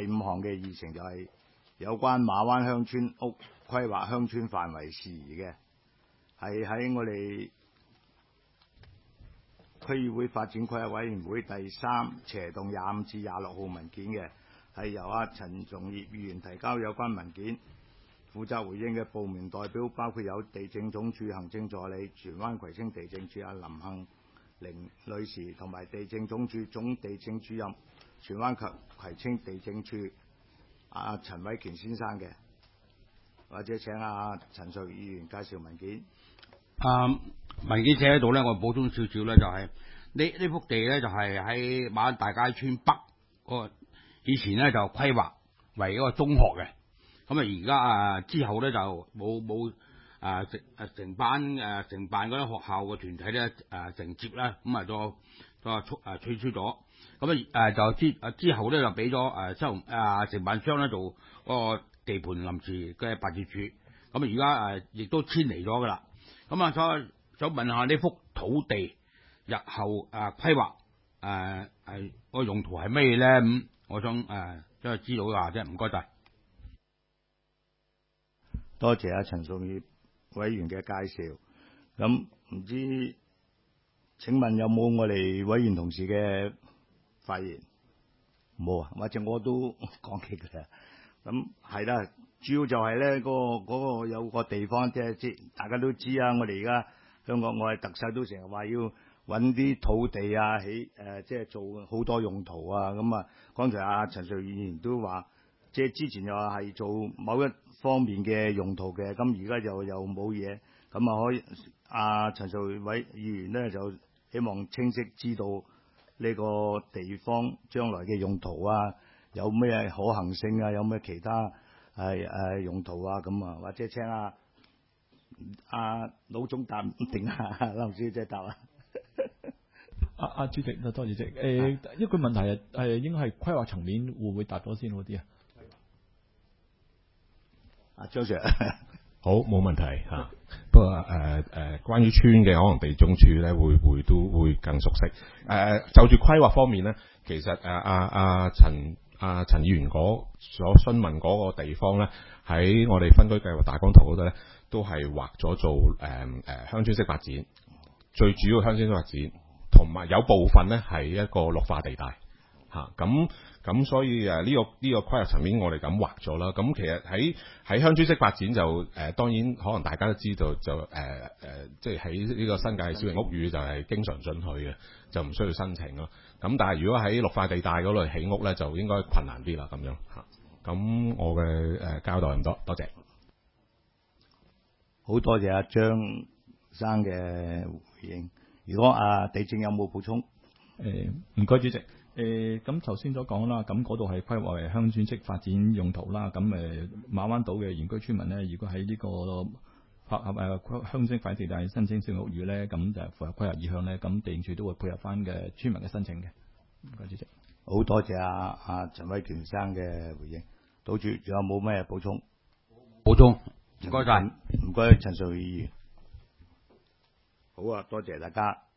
第5項嘅議程就係有關馬灣鄉村屋規劃鄉村範圍事宜嘅，係喺我哋區議會發展規劃委員會第3/25至26號文件嘅，係由陳仲業議員提交有關文件。負責回應嘅部門代表包括有地政總署行政助理、荃灣葵青地政處林杏玲女士，同埋地政總署總地政主任、荃灣及葵青地政處陳偉權先生嘅。或者請陳淑儀議員介紹文件。 文件寫喺度咧，我補充少少咧，就係呢幅地咧，就係喺馬灣大街村北嗰個，以前咧就規劃為一個中學嘅。咁而家之後咧就冇承辦嗰啲學校嘅團體咧承接咧，咁都取消咗。咁就之後咧就俾咗承辦商咧做嗰個地盤臨時嘅辦事處。咁而家亦都遷離咗噶啦。咁想問下呢幅土地日後規劃個用途係咩咧？咁我想想知道下啫。唔該晒。 多謝陳淑儀委員嘅介紹。咁唔知請問有冇我哋委員同事嘅發言？冇啊，或者我都講幾句啦。咁係啦，主要就係咧嗰個有個地方，即係大家都知啊。我哋而家香港，我哋特首都成日話要揾啲土地起即係做好多用途啊。咁剛才陳淑儀議員都話，即係之前又話係做某一方面嘅用途嘅，咁而家又冇嘢，咁可以陳淑儀議員咧就希望清晰知道呢個地方將來嘅用途有咩可行性有咩其他用途咁或者請老總答定林小姐答主席，多謝主席。一個問題係應該係規劃層面會唔會答咗先嗰啲張 Sir 好，冇問題嚇。不過關於村嘅，可能地政處咧都會更熟悉。就住規劃方面咧，其實陳議員所詢問嗰個地方咧，喺我哋分區計劃大綱圖嗰度咧，都係劃咗做鄉村式發展，最主要鄉村式發展，同埋有部分咧係一個綠化地帶嚇。咁所以呢個規劃層面我哋咁劃咗啦。咁其實喺鄉村式發展就當然可能大家都知道就即係喺呢個新界小型屋宇就係經常准許嘅，就唔需要申請咯。咁但係如果喺綠化地帶嗰度起屋咧，就應該困難啲啦咁樣嚇。咁我嘅交代咁多謝。 好多謝張生嘅回應。如果地政有冇補充？ 唔該主席。咁頭先所講啦，咁嗰度係規劃為鄉村式發展用途啦。咁馬灣島嘅原居村民咧，如果喺呢個鄉村發展地帶申請小型屋宇咧，咁就符合規劃意向咧，咁地政處都會配合翻嘅村民嘅申請嘅。唔該主席。 好多謝陳偉權生嘅回應。島主仲有冇咩補充？ 補充，唔該晒。 唔該陳淑儀議員。好多謝大家。